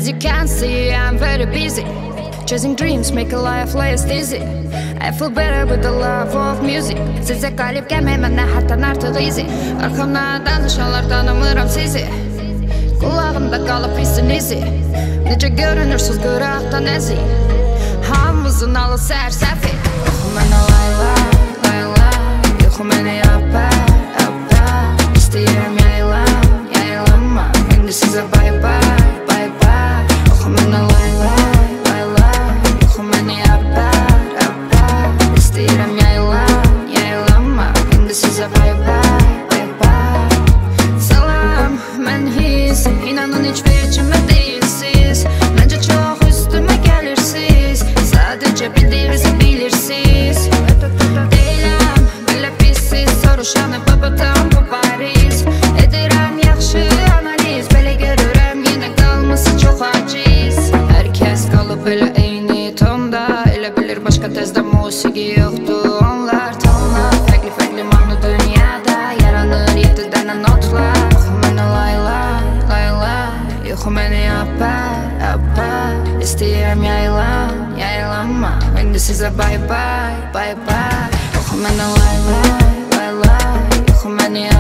As you can see, I'm very busy, chasing dreams, make a life less dizzy. I feel better with the love of music. Sizə qalib gəlməyəm nə həddən artıq easy. Arxamdan danışanlar tanımıram sizi. Qulağımda qalıb hissin izi. Necə görünürsüz qıraqdan əzi. Hamımızın alı sərsəfi. Yoxu mənə layla, layla. Yoxu mənə yappa, yappa. İstəyirəm yayılan, yayılanma. İndi sizə bye bye, bye bye. Yoxu mənə layla, layla. Yoxu mənə yappa, yappa. İstəyirəm yayılan, yayılanma. İndi sizə bye bye, bye bye. Salam, mən his. İnanın heç vecimə deyilsiz. Məncə çox üstümə gəlirsiz. Sadəcə bildiyinizi bilirsiniz. Deyiləm, belə pissiz. Soruşanı babadan bu bariz. Edirəm yaxşı analiz. Belə görürəm yenə qalması çox aciz. Hər kəs qalıb elə eyni tonda. Elə bilir başqa təzdə musiqi yoxdur. Onlar tonlar fərqli mahnı dünyada. Yaranır 7 dənə notlar. Yoxu mənə layla, layla. Yoxu mənə yappa, yappa. İstəyirəm yayılan, yayılanma. İndi sizə bye bye, bye bye. Yoxu mənə layla, layla. Yoxu mənə yappa.